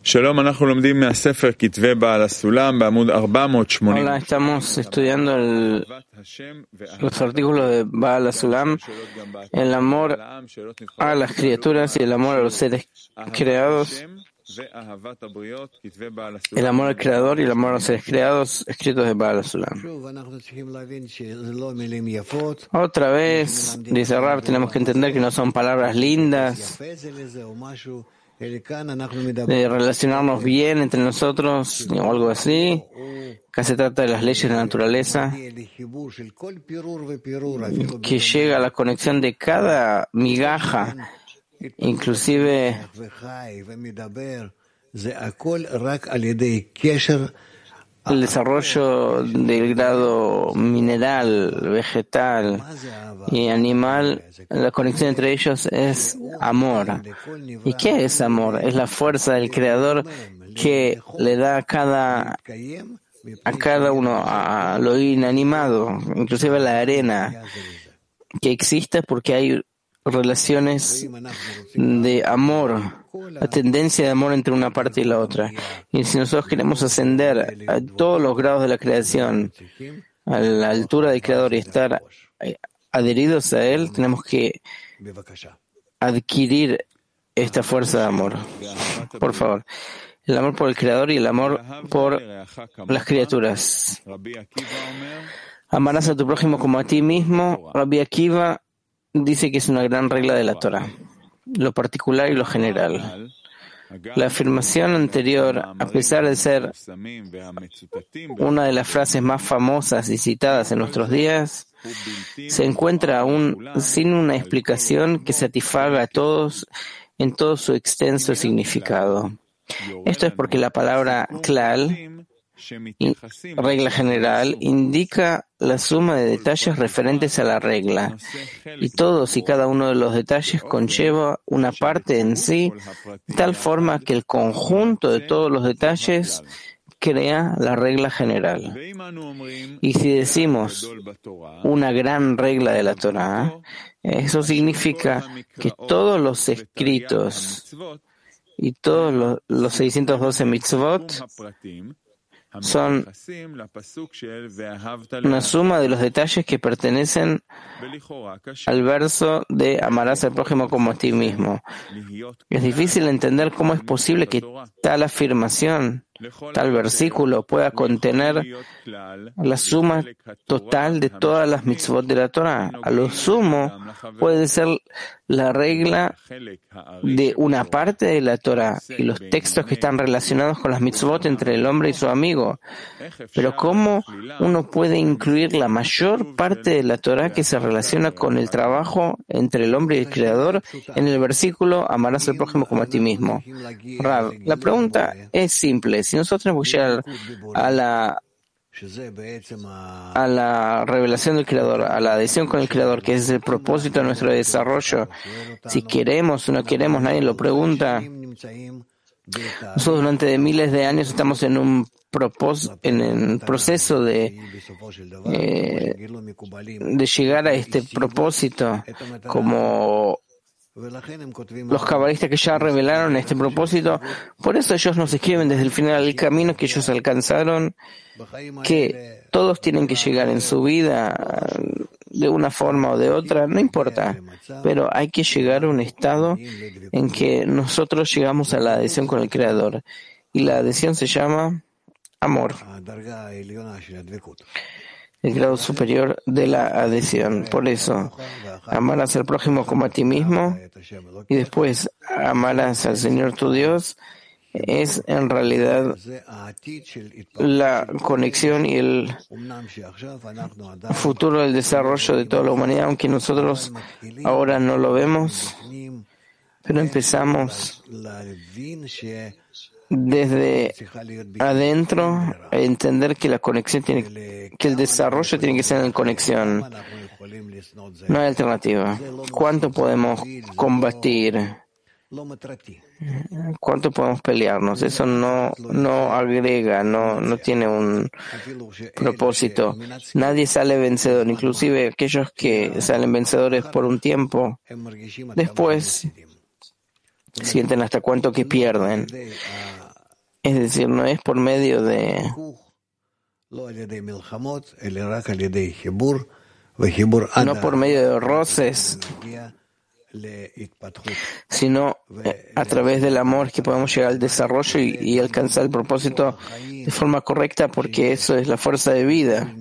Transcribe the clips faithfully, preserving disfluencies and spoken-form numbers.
שלום, אנחנו לומדים מהספר כתבי בעל הסולם בעמוד ארבע מאות שמונים. Hola, estamos estudiando el, los artículos de Baal HaSulam, el amor a las criaturas y el amor a los seres creados, el amor al creador y el amor a los seres creados, escritos de Baal HaSulam. Otra vez, dice Rab, tenemos que entender que no son palabras lindas, de relacionarnos bien entre nosotros o algo así. Acá se trata de las leyes de la naturaleza, que llega a la conexión de cada migaja, inclusive el desarrollo del grado mineral, vegetal y animal. La conexión entre ellos es amor. ¿Y qué es amor? Es la fuerza del Creador que le da a cada, a cada uno, a lo inanimado, inclusive a la arena, que existe porque hay relaciones de amor, la tendencia de amor entre una parte y la otra. Y si nosotros queremos ascender a todos los grados de la creación, a la altura del Creador y estar adheridos a Él, tenemos que adquirir esta fuerza de amor. Por favor. El amor por el Creador y el amor por las criaturas. Amarás a tu prójimo como a ti mismo. Rabbi Akiva dice que es una gran regla de la Torah, lo particular y lo general. La afirmación anterior, a pesar de ser una de las frases más famosas y citadas en nuestros días, se encuentra aún sin una explicación que satisfaga a todos en todo su extenso significado. Esto es porque la palabra klal, regla general, indica la suma de detalles referentes a la regla, y todos y cada uno de los detalles conlleva una parte en sí, de tal forma que el conjunto de todos los detalles crea la regla general. Y si decimos una gran regla de la Torah, eso significa que todos los escritos y todos los, los seiscientos doce mitzvot son una suma de los detalles que pertenecen al verso de amarás al prójimo como a ti mismo. Es difícil entender cómo es posible que tal afirmación, tal versículo pueda contener la suma total de todas las mitzvot de la Torah. A lo sumo puede ser la regla de una parte de la Torah y los textos que están relacionados con las mitzvot entre el hombre y su amigo. Pero ¿cómo uno puede incluir la mayor parte de la Torah que se relaciona con el trabajo entre el hombre y el Creador en el versículo amarás al prójimo como a ti mismo? Rav, la pregunta es simple. Si nosotros tenemos que llegar a la a la revelación del Creador, a la adhesión con el Creador, que es el propósito de nuestro desarrollo, si queremos o no queremos, nadie lo pregunta. Nosotros durante miles de años estamos en un propós- en un proceso de, eh, de llegar a este propósito, como los cabalistas que ya revelaron este propósito. Por eso ellos nos escriben desde el final del camino que ellos alcanzaron, que todos tienen que llegar en su vida de una forma o de otra, no importa, pero hay que llegar a un estado en que nosotros llegamos a la adhesión con el Creador, y la adhesión se llama amor, el grado superior de la adhesión. Por eso, amarás al prójimo como a ti mismo y después amarás al Señor tu Dios es en realidad la conexión y el futuro del desarrollo de toda la humanidad, aunque nosotros ahora no lo vemos, pero empezamos desde adentro a entender que la conexión tiene, que el desarrollo tiene que ser en conexión. No hay alternativa. ¿Cuánto podemos combatir? ¿Cuánto podemos pelearnos? Eso no, no agrega, no, no tiene un propósito. Nadie sale vencedor, inclusive aquellos que salen vencedores por un tiempo, después sienten hasta cuánto que pierden. Es decir, no es por medio de no por medio de roces, sino a través del amor que podemos llegar al desarrollo y, y alcanzar el propósito de forma correcta, porque eso es la fuerza de vida.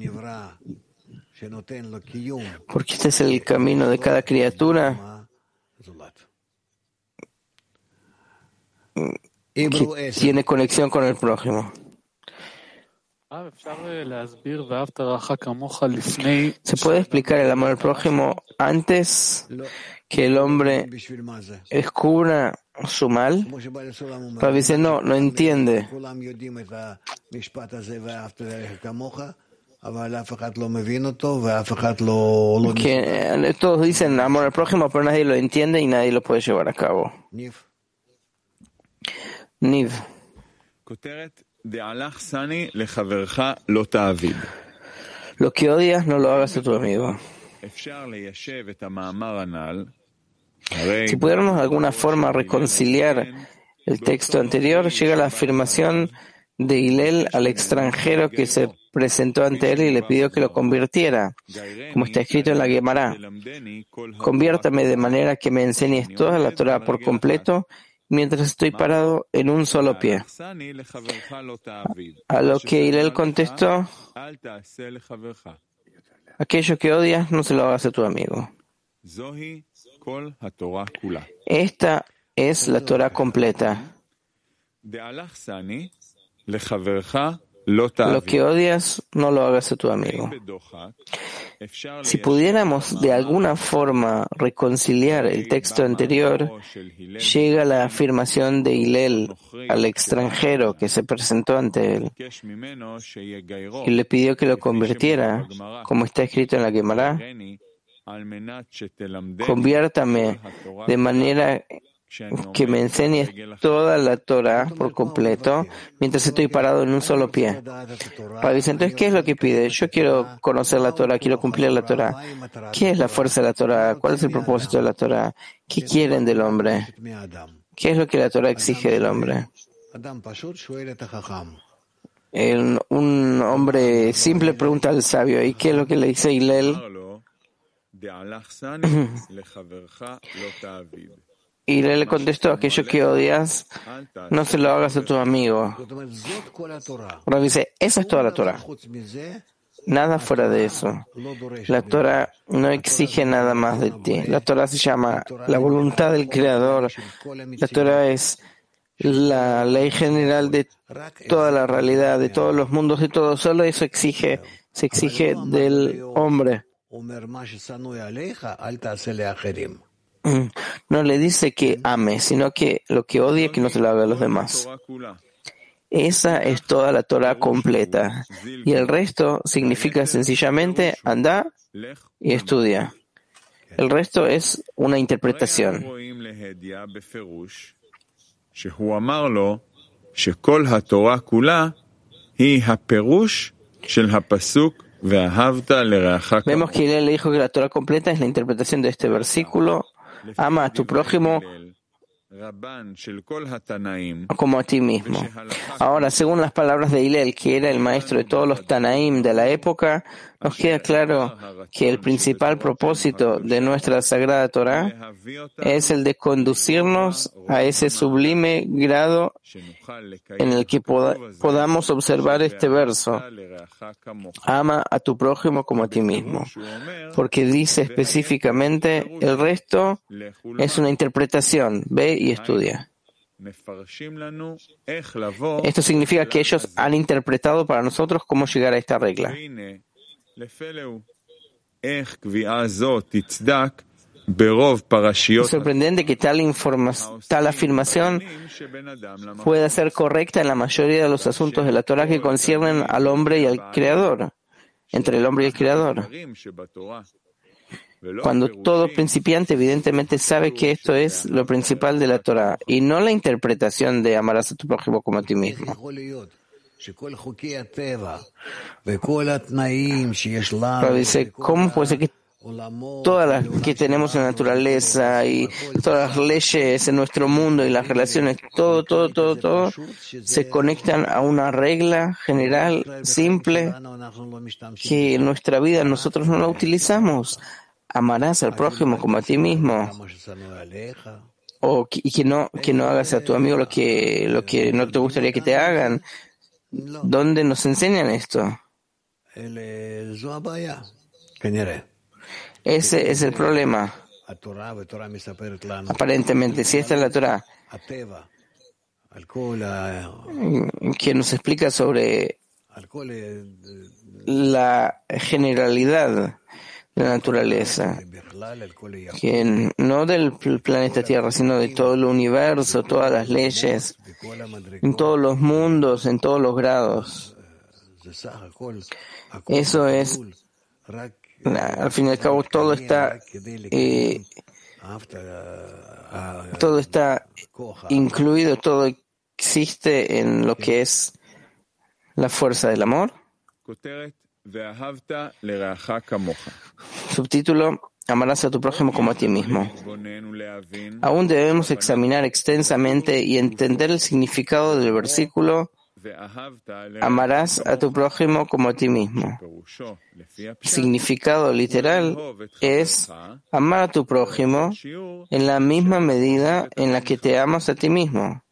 Porque este es el camino de cada criatura que tiene conexión con el prójimo. ¿Se puede explicar el amor al prójimo antes que el hombre descubra su mal? Rabbi dice, no, no entiende. Que todos dicen amor al prójimo, pero nadie lo entiende y nadie lo puede llevar a cabo. Niv. Lo que odias, no lo hagas a tu amigo. Si pudiéramos de alguna forma reconciliar el texto anterior, llega la afirmación de Hillel al extranjero que se presentó ante él y le pidió que lo convirtiera, como está escrito en la Gemara. Conviértame de manera que me enseñes toda la Torah por completo, mientras estoy parado en un solo pie. A lo que Hillel contestó, aquello que odias, no se lo hagas a tu amigo. Esta es la Torah completa. Lo que odias, no lo hagas a tu amigo. Si pudiéramos de alguna forma reconciliar el texto anterior, llega la afirmación de Hillel al extranjero que se presentó ante él y le pidió que lo convirtiera, como está escrito en la Gemara. Conviértame de manera que me enseñes toda la Torah por completo mientras estoy parado en un solo pie. Rabbi dice, entonces, ¿qué es lo que pide? Yo quiero conocer la Torah, quiero cumplir la Torah. ¿Qué es la fuerza de la Torah? ¿Cuál es el propósito de la Torah? ¿Qué quieren del hombre? ¿Qué es lo que la Torah exige del hombre? El, un hombre simple pregunta al sabio, ¿y qué es lo que le dice Hillel? Y le contestó, aquello que odias, no se lo hagas a tu amigo. Rabbi dice, esa es toda la Torah. Nada fuera de eso. La Torah no exige nada más de ti. La Torah se llama la voluntad del Creador. La Torah es la ley general de toda la realidad, de todos los mundos, de todo. Solo eso exige, se exige del hombre. No le dice que ame, sino que lo que odie, que no se lo haga a los demás. Esa es toda la Torah completa. Y el resto significa sencillamente anda y estudia. El resto es una interpretación. Vemos que Hillel le dijo que la Torah completa es la interpretación de este versículo. Ama a tu prójimo como a ti mismo. Ahora, según las palabras de Hillel, que era el maestro de todos los Tanaim de la época, nos queda claro que el principal propósito de nuestra Sagrada Torah es el de conducirnos a ese sublime grado en el que poda- podamos observar este verso: ama a tu prójimo como a ti mismo, porque dice específicamente, el resto es una interpretación, ve y estudia. Esto significa que ellos han interpretado para nosotros cómo llegar a esta regla. Es sorprendente que tal, informa- tal afirmación pueda ser correcta en la mayoría de los asuntos de la Torah que conciernen al hombre y al Creador, entre el hombre y el Creador. Cuando todo principiante evidentemente sabe que esto es lo principal de la Torah y no la interpretación de amarás a tu prójimo como a ti mismo. Pero dice, ¿cómo puede ser que todas las que tenemos en la naturaleza y todas las leyes en nuestro mundo y las relaciones, todo, todo, todo, todo, se conectan a una regla general, simple, que en nuestra vida nosotros no la utilizamos. Amarás al prójimo como a ti mismo. O que, y que no, que no hagas a tu amigo lo que, lo que no te gustaría que te hagan. ¿Dónde nos enseñan esto? Ese es el problema. Aparentemente, si esta es la Torah, que nos explica sobre la generalidad de la naturaleza, que no del planeta Tierra, sino de todo el universo, todas las leyes, en todos los mundos, en todos los grados. Eso es, al fin y al cabo, todo está, eh, todo está incluido, todo existe en lo que es la fuerza del amor. Subtítulo: Amarás a tu prójimo como a ti mismo. Aún debemos examinar extensamente y entender el significado del versículo amarás a tu prójimo como a ti mismo. El significado literal es amar a tu prójimo en la misma medida en la que te amas a ti mismo.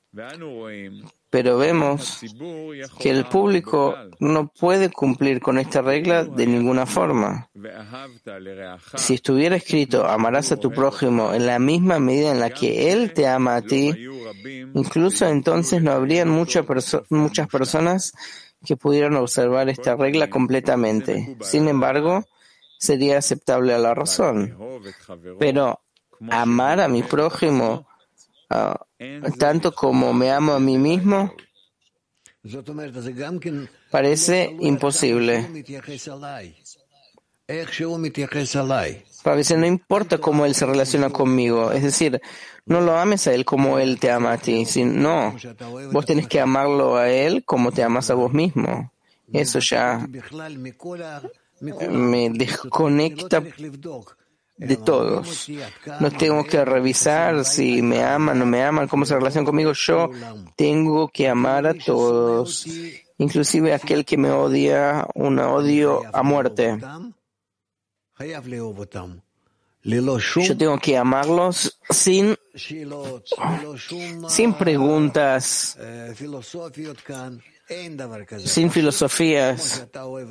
Pero vemos que el público no puede cumplir con esta regla de ninguna forma. Si estuviera escrito amarás a tu prójimo en la misma medida en la que él te ama a ti, incluso entonces no habrían mucha perso- muchas personas que pudieran observar esta regla completamente. Sin embargo, sería aceptable a la razón. Pero amar a mi prójimo Uh, tanto como me amo a mí mismo, parece imposible. A veces no importa cómo él se relaciona conmigo, es decir, no lo ames a él como él te ama a ti, sino vos tenés que amarlo a él como te amas a vos mismo. Eso ya me desconecta de todos. No tengo que revisar si me aman o no me aman, cómo se relacionan conmigo. Yo tengo que amar a todos, inclusive a aquel que me odia, un odio a muerte. Yo tengo que amarlos sin, sin preguntas, sin filosofías.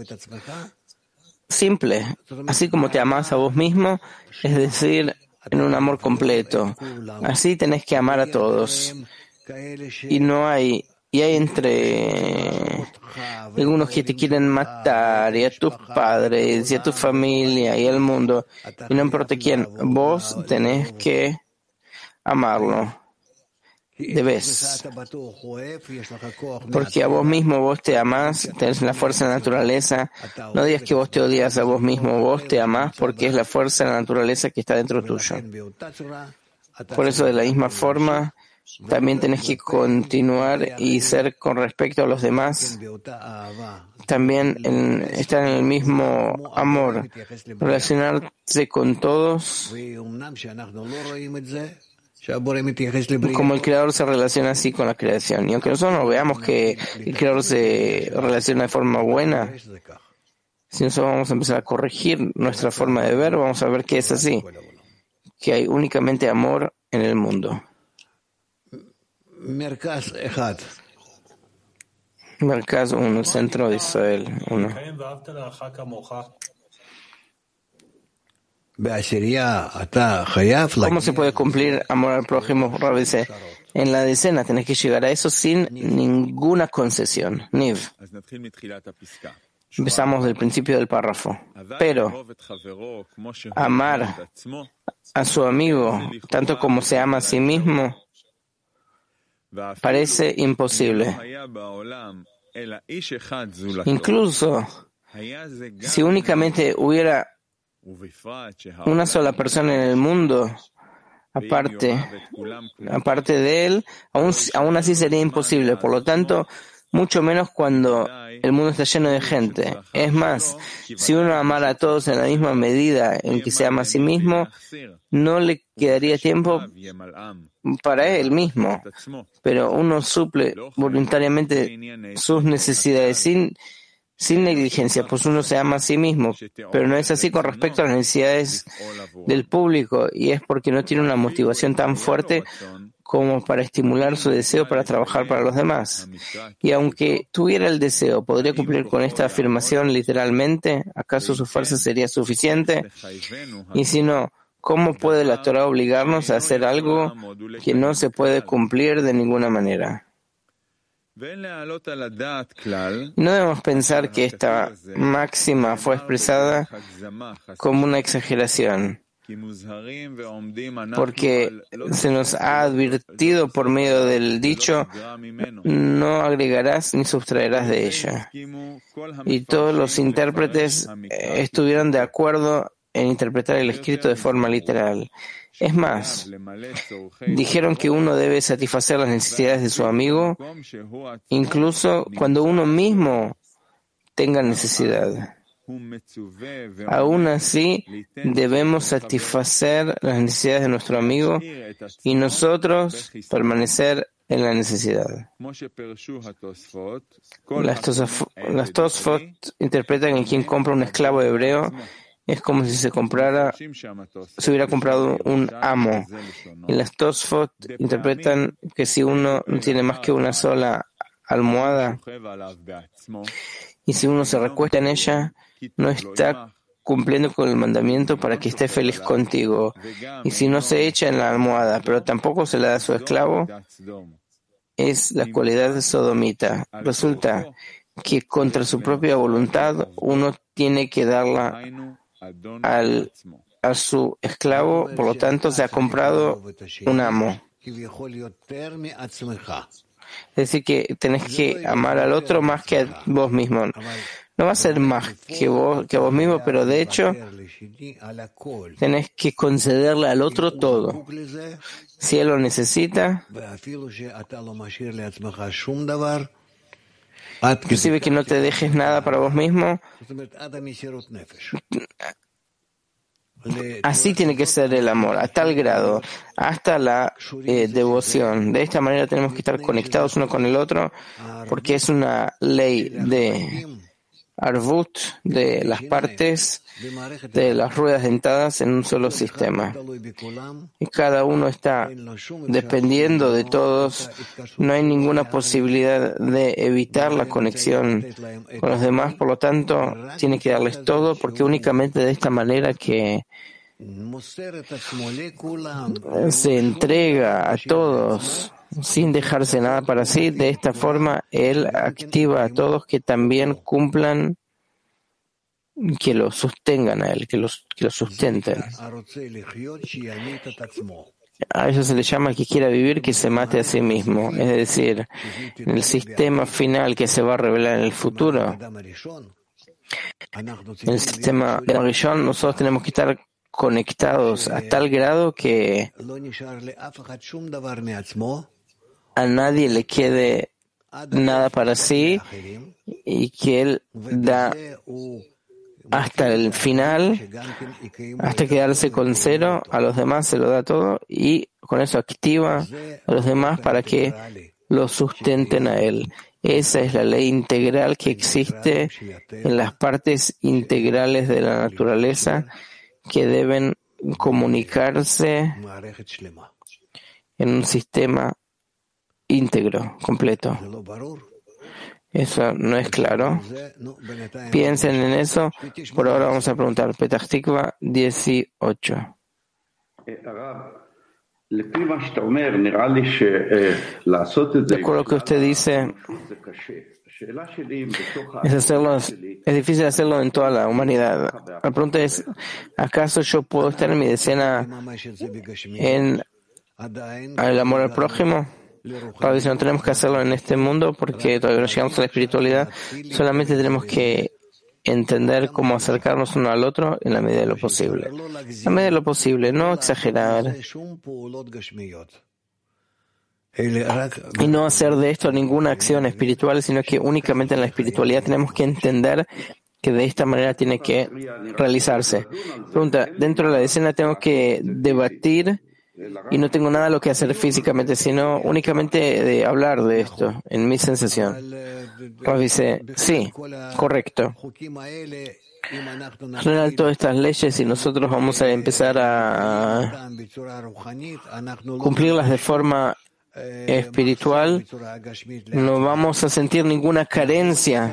Simple, así como te amas a vos mismo, es decir, en un amor completo. Así tenés que amar a todos. Y no hay, y hay entre algunos que te quieren matar, y a tus padres, y a tu familia, y al mundo, y no importa quién, vos tenés que amarlo. Debes, porque a vos mismo vos te amás, tenés la fuerza de la naturaleza. No digas que vos te odias a vos mismo, vos te amás porque es la fuerza de la naturaleza que está dentro tuyo. Por eso, de la misma forma, también tenés que continuar y ser con respecto a los demás. También en, estar en el mismo amor, relacionarse con todos. Como el Creador se relaciona así con la creación. Y aunque nosotros no veamos que el Creador se relaciona de forma buena, si nosotros vamos a empezar a corregir nuestra forma de ver, vamos a ver que es así, que hay únicamente amor en el mundo. Merkaz uno, el centro de Israel uno. ¿Cómo se puede cumplir amor al prójimo? Rav dice, en la decena tenés que llegar a eso sin ninguna concesión. Niv. Empezamos del principio del párrafo. Pero amar a su amigo tanto como se ama a sí mismo parece imposible. Incluso si únicamente hubiera una sola persona en el mundo, aparte, aparte de él, aún, aún así sería imposible. Por lo tanto, mucho menos cuando el mundo está lleno de gente. Es más, si uno amara a todos en la misma medida en que se ama a sí mismo, no le quedaría tiempo para él mismo, pero uno suple voluntariamente sus necesidades sin, sin negligencia, pues uno se ama a sí mismo, pero no es así con respecto a las necesidades del público, y es porque no tiene una motivación tan fuerte como para estimular su deseo para trabajar para los demás. Y aunque tuviera el deseo, ¿podría cumplir con esta afirmación literalmente? ¿Acaso su fuerza sería suficiente? Y si no, ¿cómo puede la Torah obligarnos a hacer algo que no se puede cumplir de ninguna manera? No debemos pensar que esta máxima fue expresada como una exageración, porque se nos ha advertido por medio del dicho: no agregarás ni sustraerás de ella. Y todos los intérpretes estuvieron de acuerdo en interpretar el escrito de forma literal. Es más, dijeron que uno debe satisfacer las necesidades de su amigo, incluso cuando uno mismo tenga necesidad. Aún así, debemos satisfacer las necesidades de nuestro amigo y nosotros permanecer en la necesidad. Las Tosafot, las Tosafot interpretan que quien compra un esclavo hebreo es como si se comprara, se hubiera comprado un amo. Y las Tosafot interpretan que si uno no tiene más que una sola almohada y si uno se recuesta en ella, no está cumpliendo con el mandamiento para que esté feliz contigo. Y si no se echa en la almohada, pero tampoco se la da a su esclavo, es la cualidad sodomita. Resulta que contra su propia voluntad uno tiene que darla al, a su esclavo, por lo tanto se ha comprado un amo. Es decir, que tenés que amar al otro más que a vos mismo. No va a ser más que vos, que a vos mismo, pero de hecho tenés que concederle al otro todo. Si él lo necesita, inclusive que no te dejes nada para vos mismo, así tiene que ser el amor, a tal grado, hasta la eh, devoción. De esta manera tenemos que estar conectados uno con el otro, porque es una ley de Arvut, de las partes de las ruedas dentadas en un solo sistema. Y cada uno está dependiendo de todos. No hay ninguna posibilidad de evitar la conexión con los demás, por lo tanto, tiene que darles todo, porque únicamente de esta manera que se entrega a todos sin dejarse nada para sí. De esta forma, él activa a todos que también cumplan, que lo sostengan a él, que, los, que lo sustenten. A eso se le llama que quiera vivir, que se mate a sí mismo. Es decir, en el sistema final que se va a revelar en el futuro, en el sistema de la religión, nosotros tenemos que estar conectados a tal grado que a nadie le quede nada para sí y que él da hasta el final, hasta quedarse con cero, a los demás se lo da todo y con eso activa a los demás para que lo sustenten a él. Esa es la ley integral que existe en las partes integrales de la naturaleza que deben comunicarse en un sistema íntegro, completo. ¿Eso no es claro? Piensen en eso. Por ahora vamos a preguntar. Petach Tikva dieciocho. De acuerdo a lo que usted dice, es, hacerlo, es difícil hacerlo en toda la humanidad. La pregunta es, ¿acaso yo puedo estar en mi decena en el amor al prójimo? Pablo dice, no tenemos que hacerlo en este mundo porque todavía no llegamos a la espiritualidad, solamente tenemos que entender cómo acercarnos uno al otro en la medida de lo posible. En la medida de lo posible, no exagerar. y no hacer de esto ninguna acción espiritual, sino que únicamente en la espiritualidad tenemos que entender que de esta manera tiene que realizarse. Pregunta, dentro de la decena tengo que debatir y no tengo nada lo que hacer físicamente, sino únicamente de hablar de esto, en mi sensación. Rav dice, sí, correcto. En general, todas estas leyes, si nosotros vamos a empezar a cumplirlas de forma espiritual, no vamos a sentir ninguna carencia,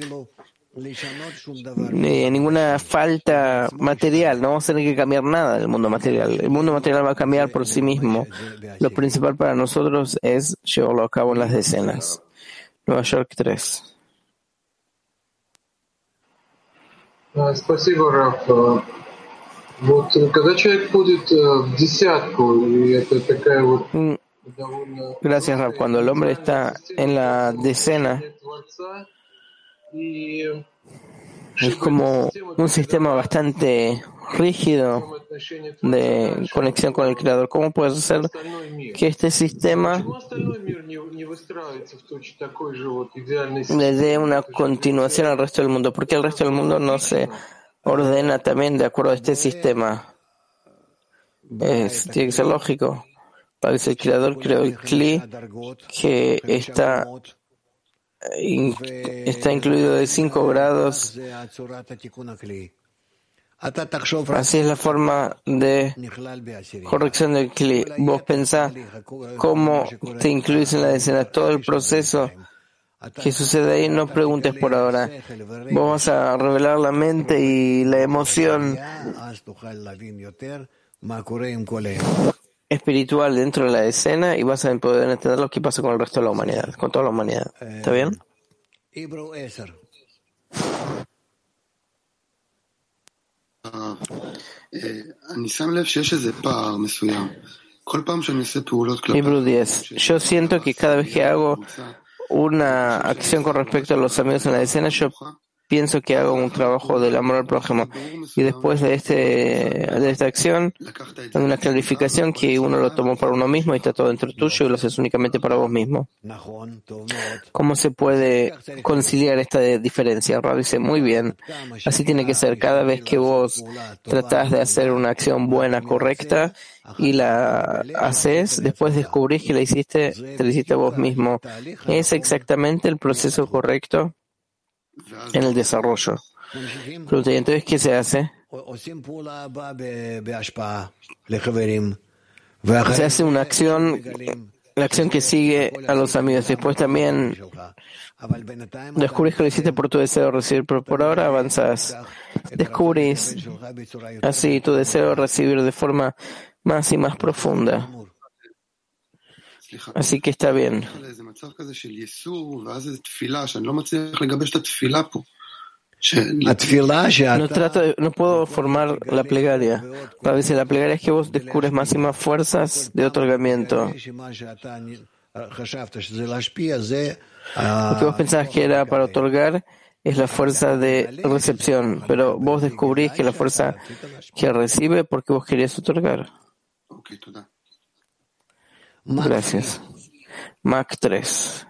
ni ninguna falta material. No vamos a tener que cambiar nada del mundo material. El mundo material va a cambiar por sí mismo. Lo principal para nosotros es llevarlo a cabo en las decenas. Nueva York tres. Спасибо, Раф. Вот когда человек входит в десятку, и это такая вот довольно... Gracias, Rab. Cuando el hombre está en la decena, es como un sistema bastante rígido de conexión con el Creador. ¿Cómo puede ser que este sistema le dé una continuación al resto del mundo? ¿Por qué el resto del mundo no se ordena también de acuerdo a este sistema? Es, tiene que ser lógico. Para que el Creador creó el Kli que está In, está incluido de cinco grados. Así es la forma de corrección del Kli. Vos pensás cómo te incluís en la decena, todo el proceso que sucede ahí. No preguntes por ahora. Vos vas a revelar la mente y la emoción espiritual dentro de la escena y vas a poder entender lo que pasa con el resto de la humanidad, con toda la humanidad. ¿Está bien? Hebrew diez. Yo siento que cada vez que hago una acción con respecto a los amigos en la escena, yo pienso que hago un trabajo del amor al prójimo. Y después de este de esta acción, hay una clarificación que uno lo tomó para uno mismo y está todo dentro tuyo y lo haces únicamente para vos mismo. ¿Cómo se puede conciliar esta diferencia? Rab dice, muy bien, así tiene que ser. Cada vez que vos tratás de hacer una acción buena, correcta, y la haces, después descubrís que la hiciste, te la hiciste vos mismo. ¿Es exactamente el proceso correcto en el desarrollo? Pregunta, ¿y entonces qué se hace? Se hace una acción, la acción que sigue a los amigos. Después también descubrís que lo hiciste por tu deseo de recibir, pero por ahora avanzás. Descubrís así tu deseo de recibir de forma más y más profunda. Así que está bien. No trato de, no puedo formar la plegaria. A veces la plegaria es que vos descubres más y más fuerzas de otorgamiento. Lo que vos pensabas que era para otorgar es la fuerza de recepción, pero vos descubrís que la fuerza que recibe porque vos querías otorgar. Gracias. Mac tres.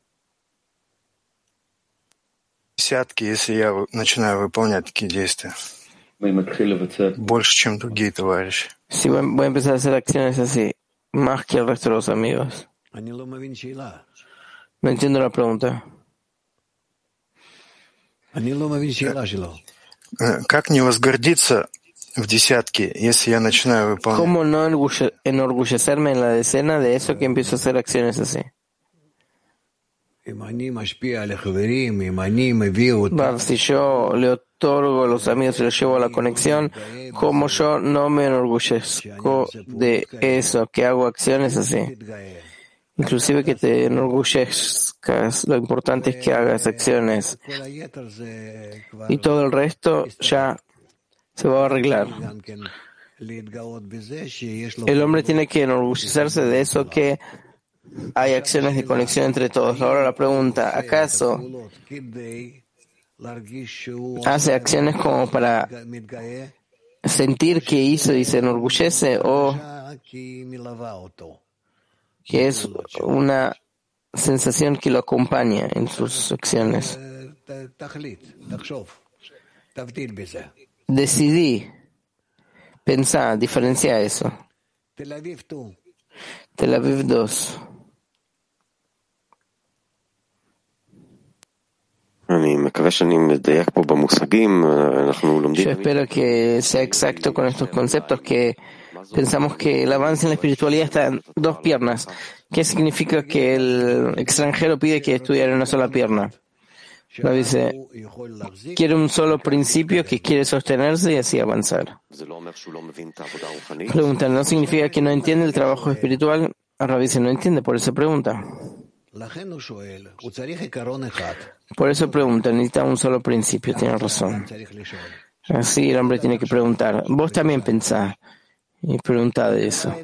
Десятки, если я начинаю выполнять такие действия. Больше, чем другие товарищи. Si voy, voy a empezar a hacer acciones así, más que el resto de los amigos. No entiendo la pregunta. Как не возгордиться в десятке, если я начинаю выполнять? ¿Cómo no enorgullecerme en la decena de eso que empiezo a hacer acciones así? Si yo le otorgo a los amigos y los llevo a la conexión, como yo no me enorgullezco de eso, que hago acciones así. Inclusive que te enorgullezcas, lo importante es que hagas acciones. Y todo el resto ya se va a arreglar. El hombre tiene que enorgullecerse de eso que hay acciones de conexión entre todos. Ahora la pregunta, ¿acaso hace acciones como para sentir que hizo y se enorgullece, o que es una sensación que lo acompaña en sus acciones. Decidí, pensá, diferencia eso. Tel Aviv dos. Yo espero que sea exacto con estos conceptos, que pensamos que el avance en la espiritualidad está en dos piernas. ¿Qué significa que el extranjero pide que estudiar en una sola pierna? Lo dice, quiere un solo principio que quiere sostenerse y así avanzar. Pregunta, ¿no significa que no entiende el trabajo espiritual? Ahora dice, no entiende, por eso pregunta. Por eso pregunta, necesita un solo principio, tiene razón. Así el hombre tiene que preguntar. Vos también pensá y preguntá de eso.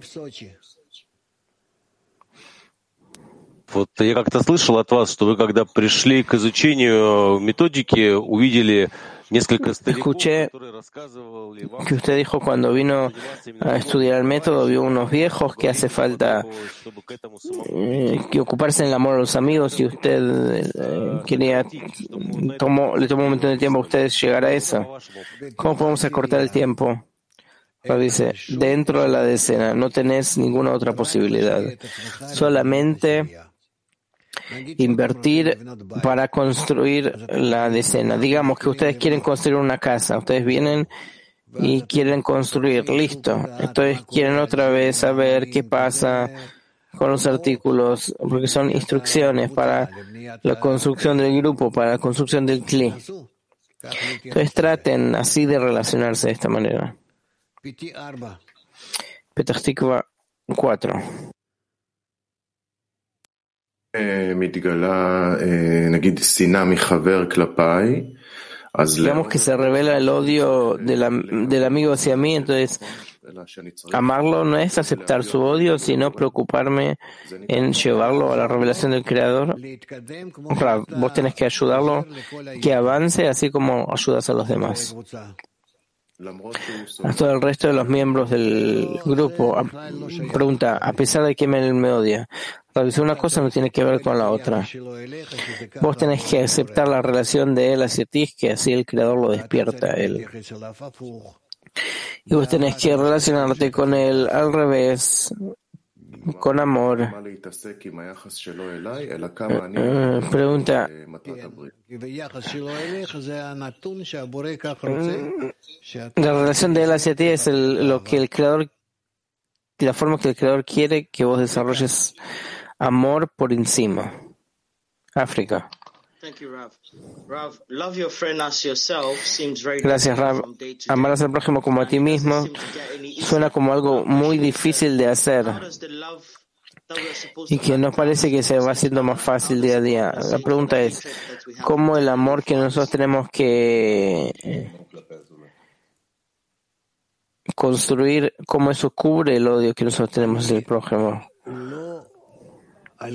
Вот я как-то слышал от вас, что вы, когда пришли к изучению методики, увидели несколько стариков, которые рассказывали вам, que usted dijo cuando vino a estudiar el método, vio unos viejos que hace falta eh, que ocuparse en el amor a los amigos y usted eh, quería, tomó, le tomó un montón de tiempo a ustedes llegar a eso. ¿Cómo podemos acortar el tiempo? Pero dice, dentro de la decena no tenés ninguna otra posibilidad. Solamente invertir para construir la decena. Digamos que ustedes quieren construir una casa, ustedes vienen y quieren construir, listo. Entonces quieren otra vez saber qué pasa con los artículos, porque son instrucciones para la construcción del grupo, para la construcción del cli. Entonces traten así de relacionarse de esta manera. Petach Tikva cuatro. Digamos que se revela el odio del, del amigo hacia mí, entonces amarlo no es aceptar su odio, sino preocuparme en llevarlo a la revelación del Creador. Claro, vos tenés que ayudarlo que avance, así como ayudas a los demás. A todo el resto de los miembros del grupo, pregunta, a pesar de que me, me odia, una cosa no tiene que ver con la otra. Vos tenés que aceptar la relación de él hacia ti, que así el Creador lo despierta a él. Y vos tenés que relacionarte con él al revés, con amor. Uh, pregunta, la relación de él hacia ti es el, lo que el Creador, la forma que el Creador quiere que vos desarrolles amor por encima. África. Gracias, Rav. Amarás al prójimo como a ti mismo suena como algo muy difícil de hacer y que nos parece que se va haciendo más fácil día a día. La pregunta es, ¿cómo el amor que nosotros tenemos que construir, cómo eso cubre el odio que nosotros tenemos hacia el prójimo? A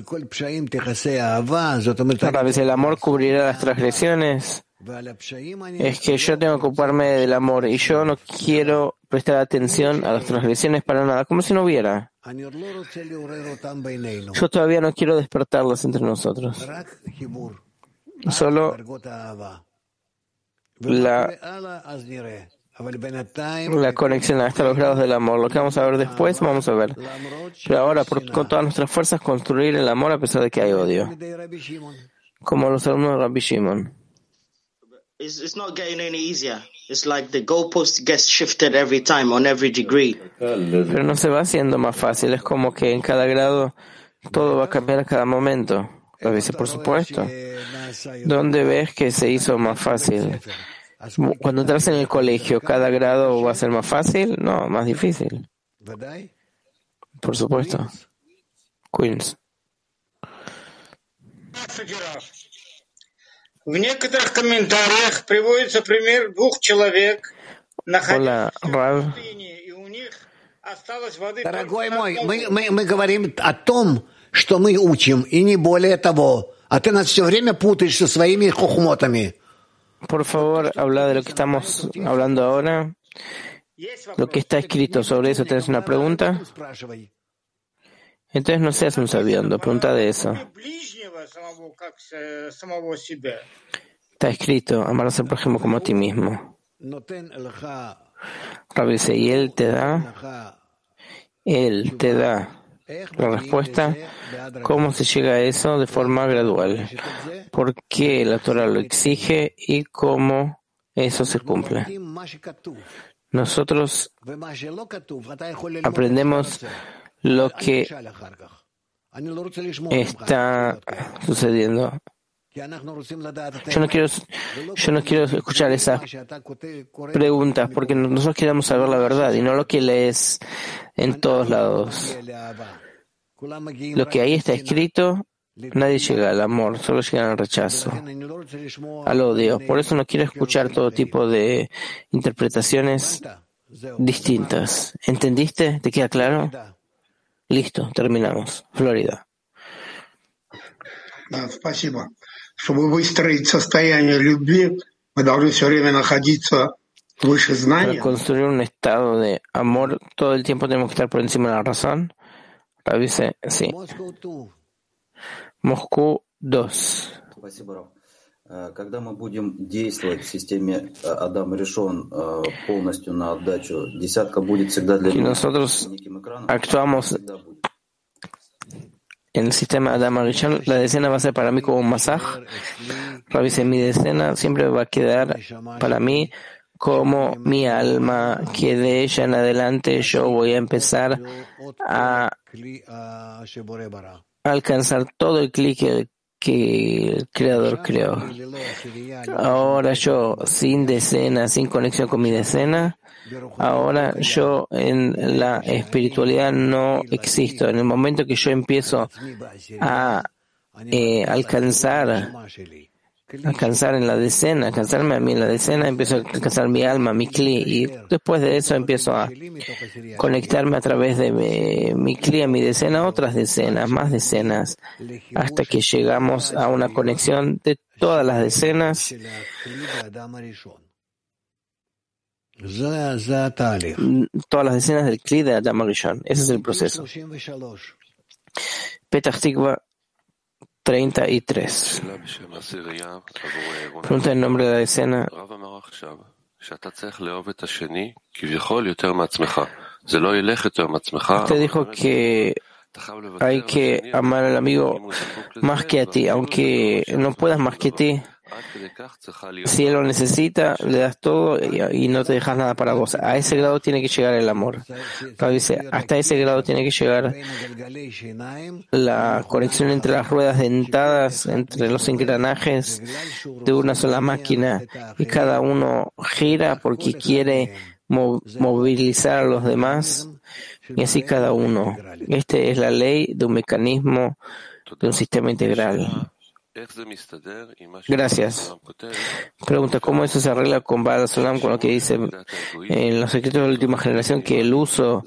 veces el amor cubrirá las transgresiones. Es que yo tengo que ocuparme del amor y yo no quiero prestar atención a las transgresiones para nada, como si no hubiera. Yo todavía no quiero despertarlas entre nosotros. Solo la La conexión hasta los grados del amor. Lo que vamos a ver después, vamos a ver. Pero ahora, por, con todas nuestras fuerzas, construir el amor a pesar de que hay odio. Como los alumnos de Rabbi Shimon. Pero no se va haciendo más fácil. Es como que en cada grado todo va a cambiar a cada momento. A veces, por supuesto. ¿Dónde ves que se hizo más fácil? Cuando entras en el colegio, ¿cada grado va a ser más fácil? No, más difícil. Por supuesto. Queens. Hola, Rav. Дорогой мой, мы, мы, мы говорим о том, что мы учим, и не более того. А ты нас все время путаешь со своими хохмотами. Por favor, habla de lo que estamos hablando ahora, lo que está escrito sobre eso. ¿Tienes una pregunta? Entonces no seas un sabiondo, pregunta de eso. Está escrito, amarás al prójimo como a ti mismo. Rabbi dice, y él te da, él te da la respuesta, ¿cómo se llega a eso? De forma gradual. ¿Por qué la Torah lo exige y cómo eso se cumple? Nosotros aprendemos lo que está sucediendo. Yo no quiero, yo no quiero escuchar esas preguntas porque nosotros queremos saber la verdad y no lo que lees en todos lados. Lo que ahí está escrito, nadie llega al amor, solo llega al rechazo, al odio. Por eso no quiero escuchar todo tipo de interpretaciones distintas. ¿Entendiste? ¿Te queda claro? Listo, terminamos. Florida. Спасибо. Чтобы выстроить состояние любви, мы должны все время находиться выше знания. Para construir un estado de amor, todo el tiempo tenemos que estar por encima de la razón. Rabbi dice, sí. Moscú dos. Когда мы будем действовать в системе Адам Ришон полностью на отдачу, десятка будет всегда для меня неким экраном. Actuamos en el sistema Adam Rishon, la decena va a ser para mí como un masaje. Rabbi dice, mi decena siempre va a quedar para mí como mi alma, que de ella en adelante yo voy a empezar a alcanzar todo el clic que, que el Creador creó. Ahora yo, sin decena, sin conexión con mi decena, ahora yo en la espiritualidad no existo. En el momento que yo empiezo a eh, alcanzar alcanzar en la decena, alcanzarme a mí en la decena, empiezo a alcanzar mi alma, mi kli, y después de eso empiezo a conectarme a través de mi, mi kli a mi decena, otras decenas, más decenas, hasta que llegamos a una conexión de todas las decenas, todas las decenas del kli de Adam Rishon. Ese es el proceso. Petach Tikva treinta y tres. Pregunta en nombre de la decena. Usted dijo que hay que amar al amigo más que a ti, aunque no puedas más que ti. Si él lo necesita, le das todo y, y no te dejas nada para vos. A ese grado tiene que llegar el amor. Rabbi dice, hasta ese grado tiene que llegar la conexión entre las ruedas dentadas, entre los engranajes de una sola máquina, y cada uno gira porque quiere movilizar a los demás, y así cada uno. Esta es la ley de un mecanismo, de un sistema integral. Gracias. Pregunta, ¿cómo eso se arregla con Baal Solam, con lo que dice en los secretos de la última generación, que el uso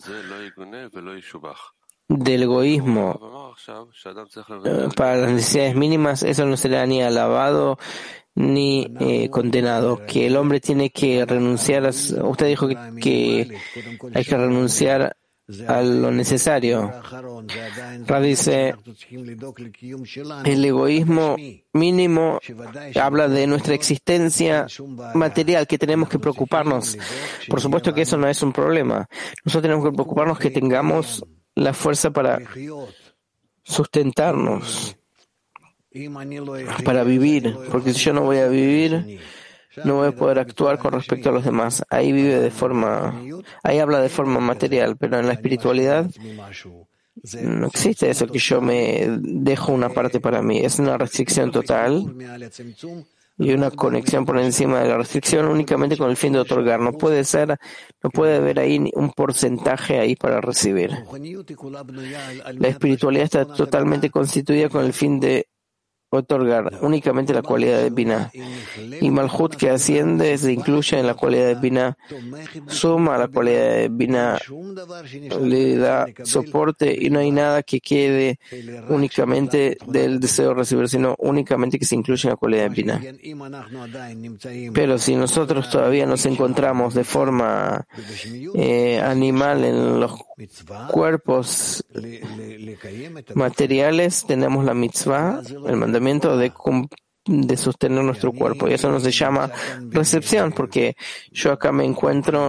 del egoísmo eh, para las necesidades mínimas, eso no será ni alabado ni eh, condenado, que el hombre tiene que renunciar a, usted dijo que, que hay que renunciar a lo necesario. Rabbi dice, el egoísmo mínimo habla de nuestra existencia material, que tenemos que preocuparnos. Por supuesto que eso no es un problema. Nosotros tenemos que preocuparnos que tengamos la fuerza para sustentarnos, para vivir, porque si yo no voy a vivir, no voy a poder actuar con respecto a los demás. Ahí vive de forma, ahí habla de forma material, pero en la espiritualidad no existe eso que yo me dejo una parte para mí. Es una restricción total y una conexión por encima de la restricción únicamente con el fin de otorgar. No puede ser, no puede haber ahí un porcentaje ahí para recibir. La espiritualidad está totalmente constituida con el fin de otorgar únicamente la cualidad de Binah. Y Malhut que asciende se incluye en la cualidad de Binah, suma la cualidad de Binah, le da soporte y no hay nada que quede únicamente del deseo de recibir, sino únicamente que se incluye en la cualidad de Binah. Pero si nosotros todavía nos encontramos de forma eh, animal en los cuerpos materiales, tenemos la mitzvah, el mandamiento de, de sostener nuestro cuerpo. Y eso no se llama recepción, porque yo acá me encuentro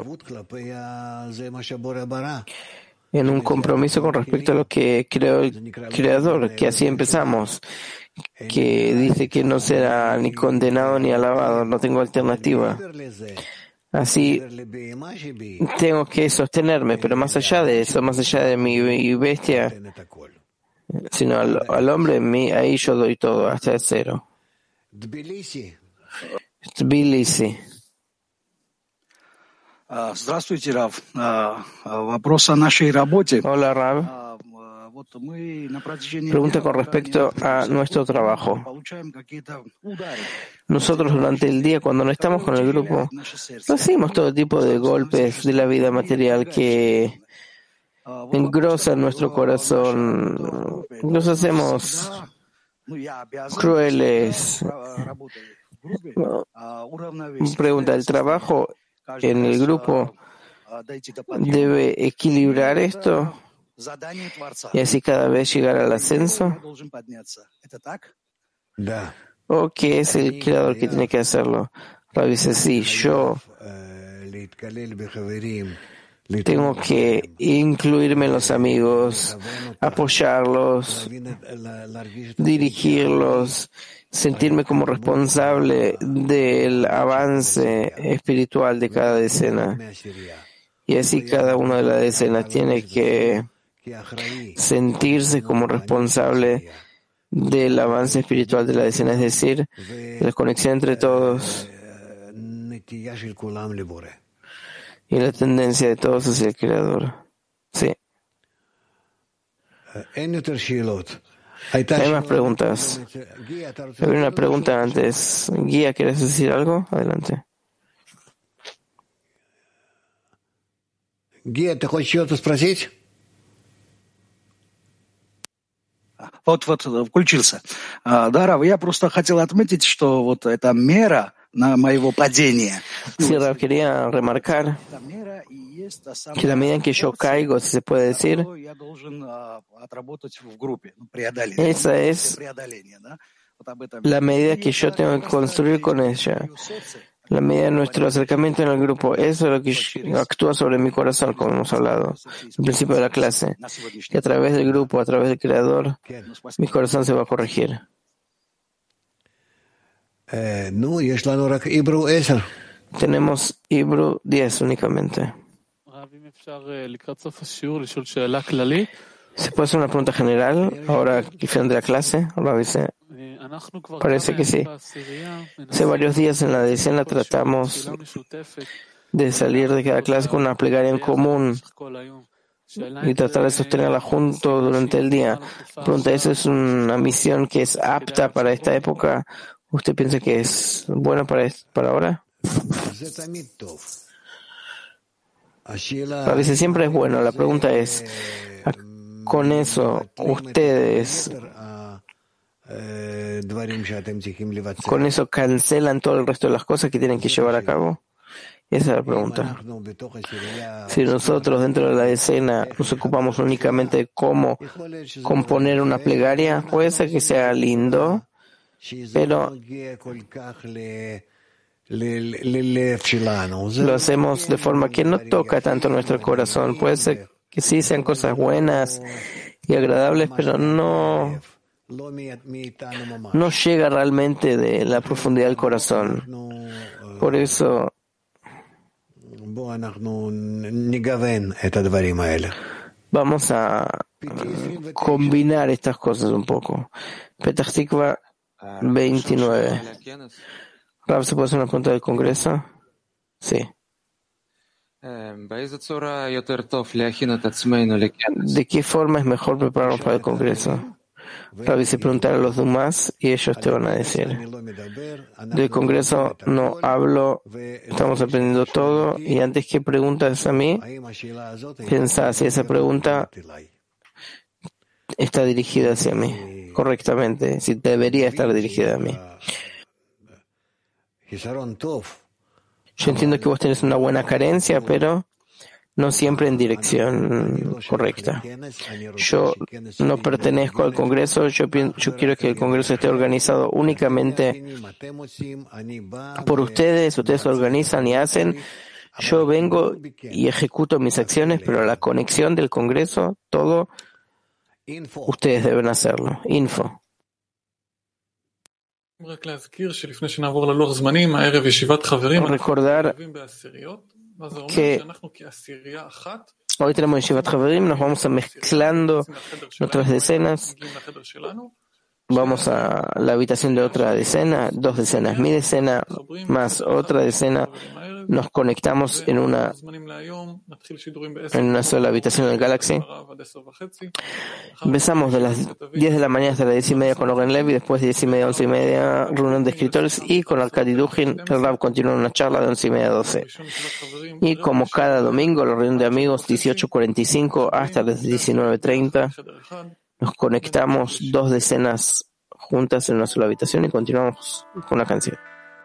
en un compromiso con respecto a lo que creó el Creador, que así empezamos, que dice que no será ni condenado ni alabado, no tengo alternativa. Así tengo que sostenerme, pero más allá de eso, más allá de mi bestia, sino al, al hombre en mí, ahí yo doy todo, hasta el cero. Tbilisi. Здравствуйте, Рав. Вопрос о нашей работе. Hola, Rav. Pregunta con respecto a nuestro trabajo. Nosotros durante el día, cuando no estamos con el grupo, recibimos todo tipo de golpes de la vida material que engrosan nuestro corazón. Nos hacemos crueles. Pregunta, ¿el trabajo en el grupo debe equilibrar esto y así cada vez llegar al ascenso? ¿O que es el creador que tiene que hacerlo? Rabbi dice, sí, yo tengo que incluirme en los amigos, apoyarlos, dirigirlos, sentirme como responsable del avance espiritual de cada decena. Y así cada una de las decenas tiene que sentirse como responsable del avance espiritual de la decena, es decir, de la conexión entre todos y la tendencia de todos hacia el Creador. Sí. Hay más preguntas. Había una pregunta antes. Guía, ¿quieres decir algo? Adelante. Guía, ¿te хочешь что-то спросить? Вот, вот, включился. Да, Рав, я просто хотел отметить, что вот эта мера на моего падения. Sí, Rav, quería remarcar que la medida en que yo caigo, si se puede decir, esa es la medida que yo tengo que construir con ella. La medida de nuestro acercamiento en el grupo, eso es lo que actúa sobre mi corazón, como hemos hablado al principio de la clase. Que a través del grupo, a través del Creador, mi corazón se va a corregir. Tenemos Hebrew diez únicamente. ¿Se puede hacer una pregunta general ahora al final de la clase? Dice, parece que sí. Hace varios días en la decena tratamos de salir de cada clase con una plegaria en común y tratar de sostenerla juntos durante el día. Pregunta, ¿eso es una misión que es apta para esta época? ¿Usted piensa que es bueno para, para ahora? A veces siempre es bueno. La pregunta es, con eso, ustedes, con eso cancelan todo el resto de las cosas que tienen que llevar a cabo. Esa es la pregunta. Si nosotros dentro de la decena nos ocupamos únicamente de cómo componer una plegaria, puede ser que sea lindo, pero lo hacemos de forma que no toca tanto nuestro corazón. Puede ser que sí sean cosas buenas y agradables, pero no, no llega realmente de la profundidad del corazón. Por eso vamos a combinar estas cosas un poco. Petach Tikva veintinueve. Rav, ¿se puede hacer una pregunta del Congreso? Sí. ¿De qué forma es mejor prepararnos para el Congreso? Rabbi, se preguntar a los demás y ellos te van a decir. Del Congreso no hablo, estamos aprendiendo todo, y antes que preguntas a mí, piensa si esa pregunta está dirigida hacia mí, correctamente, si debería estar dirigida a mí. Yo entiendo que vos tenés una buena carencia, pero no siempre en dirección correcta. Yo no pertenezco al Congreso, yo, yo quiero que el Congreso esté organizado únicamente por ustedes, ustedes organizan y hacen, yo vengo y ejecuto mis acciones, pero la conexión del Congreso, todo, ustedes deben hacerlo. Info. Recordar que hoy tenemos Yeshivat Haverim, nos vamos a mezclando nuestras decenas, vamos a la habitación de otra decena, dos decenas, mi decena más otra decena, nos conectamos en una en una sola habitación del Galaxy. Empezamos de las diez de la mañana hasta las diez y media con Oren Levi, después de diez y media a once y media reunión de escritores, y con Arkady Dugin el Rab continúa una charla de once y media a doce. Y como cada domingo, la reunión de amigos dieciocho cuarenta y cinco hasta las diecinueve treinta, nos conectamos dos decenas juntas en una sola habitación y continuamos con la canción.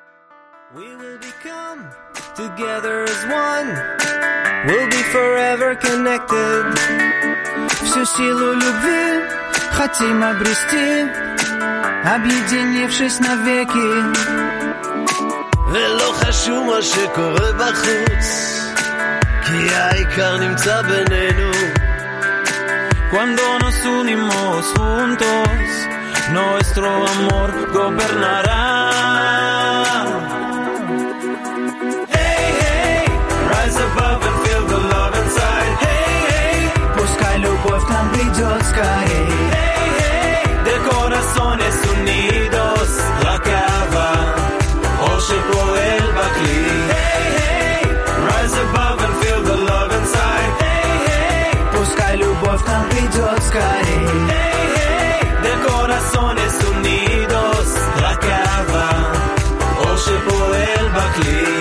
Together as one, we'll be forever connected. Всю силу любви хотим обрести, объединившись навеки. ולא חשוב מה שקורה בחוץ, כי העיקר נמצא בינינו. Cuando nos unimos juntos, nuestro amor gobernará. Above and feel the love inside. Hey, hey, пускай любовь к нам придет скорей. Hey, hey, de corazones unidos, רק אהבה, אור שפועל בכלי. Hey, hey, rise above and feel the love inside. Hey, hey, пускай любовь к нам придет скорей. Hey, hey, de corazones unidos, רק אהבה, אור שפועל בכלי.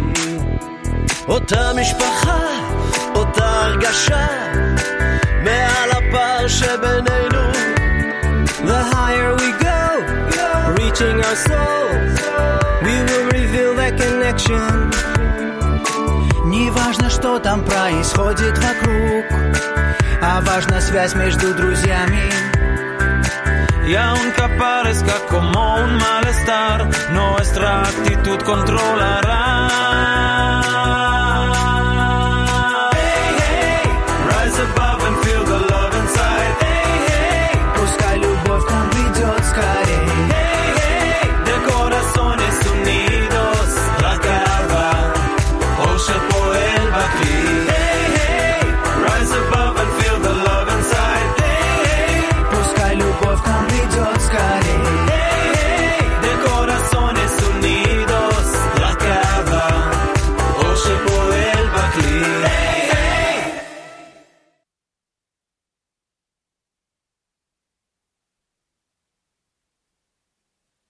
אותה משפחה, אותה הרגשה, מעל הפער שבינינו. The higher we go, reaching our soul, we will reveal that connection. Не важно, что там происходит вокруг, а важна связь между друзьями. Y aunque parezca como un malestar, nuestra actitud controlará.